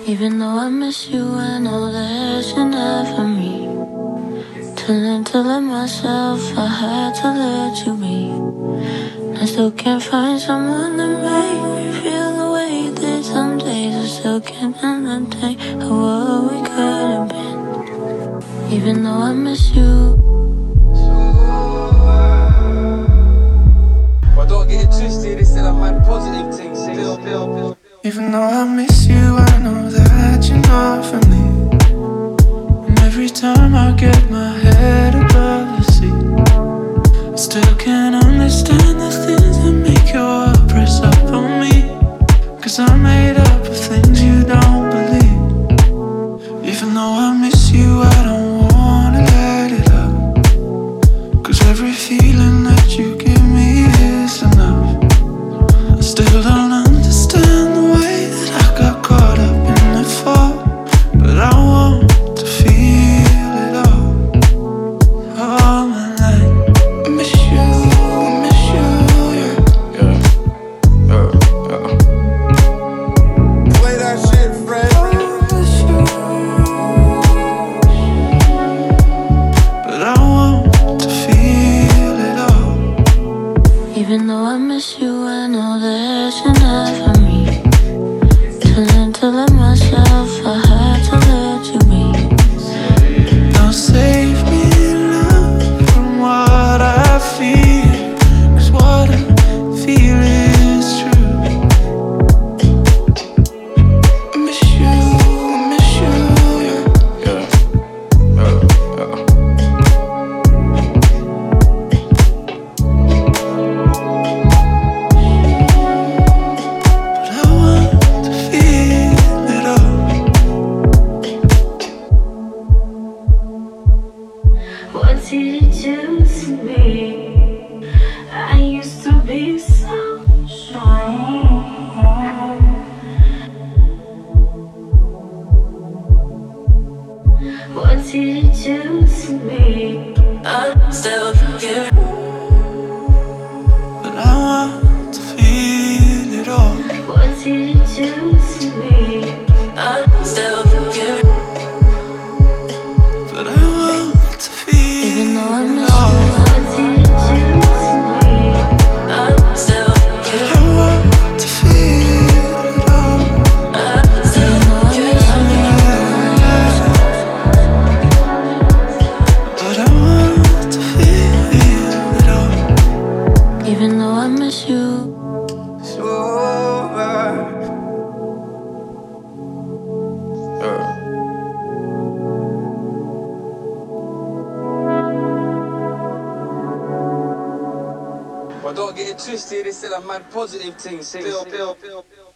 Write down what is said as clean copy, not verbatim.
Even though I miss you, I know that you're never me. To let myself, I had to let you be. I still can't find someone to make me feel the way you did. Some days I still can't entertain what we could have been. Even though I miss you. But don't get it twisted, it's still a mad positive thing. Still. Even though I miss you, I know that you're not for me. And every time I get my head above the sea, I still can't understand the things that make your heart press up on me. 'Cause I'm made up of things you don't believe. Even though I miss you, I don't wanna let it up. 'Cause every feeling that you give me is enough. I still don't understand the way that I got caught up in the fall, but I want to feel it all. All my life. I miss you, yeah. Play that shit, Fred. I miss you, but I want to feel it all. Even though I miss you, I know that you're never me. To let myself, I had to let you be. Now save me, love, from what I feel. 'Cause what I feel is true. I miss you, yeah. But I want to feel it all. What did you do to me? I used to be so strong. What did you do to me? I'm still forgiving. But I want to feel it all. What did you do to me? I'm still forgiving. But I want to feel Even though I it miss all. you, what did you do to me? I'm still forgiving. I want to feel it all. I'm still forgiving. But I want to feel it all. Even though I miss you. It's over. But don't get it twisted, it's still a mad positive thing. Still.